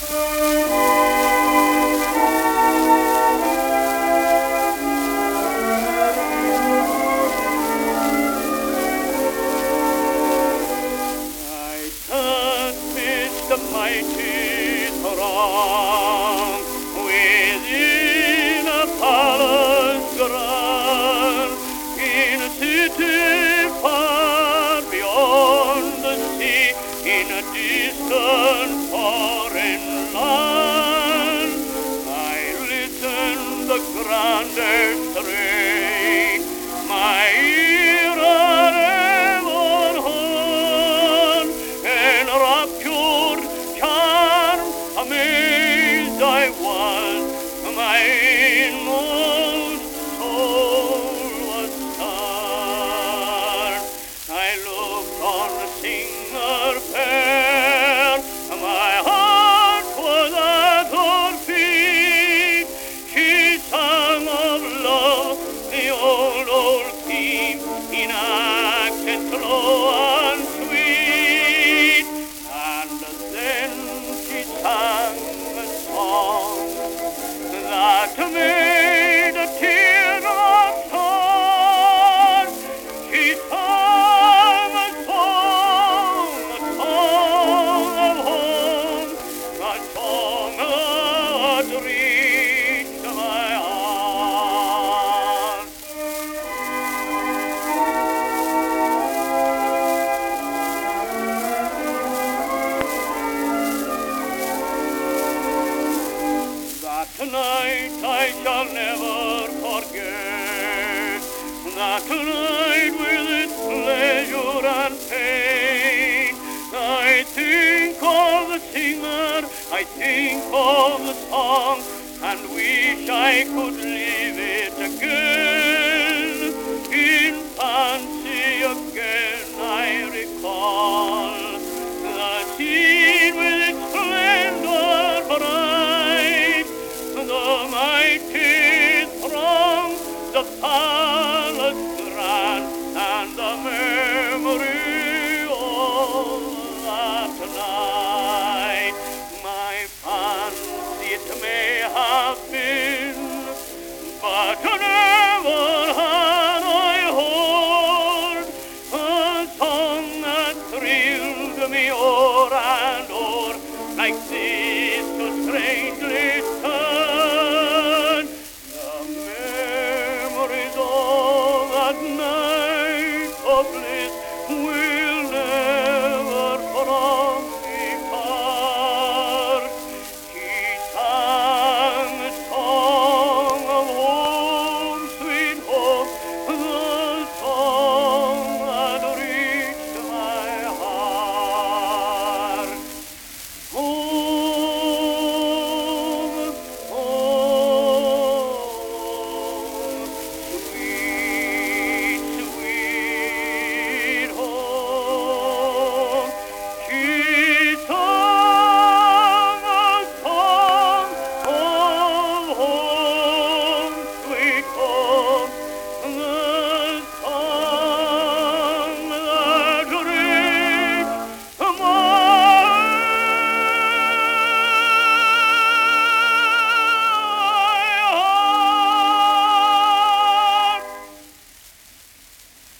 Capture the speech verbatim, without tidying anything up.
The mighty throng within a palace grand, in a city far beyond the sea, in a distant foreign land. I listen the grandest strain, my ear ever heard, and raptured, amazed I was, my inmost soul was stirred. I looked on the singer fair, my heart was at her feet. She sang of love, the old, old theme, in accents low and sweet. And then she sang a song that made a teardrop start. She sang a song, a song of home, a song that reached my heart. That night I shall never forget, that night with its pleasure and pain. I think of the singer, I think of the song, and wish I could live it again. In fancy again I recall the scene with its splendor bright, the mighty throng, the palace grand, and the memory of that night. My fancy it may have been, but never had I heard a song that thrilled me o'er and o'er like this.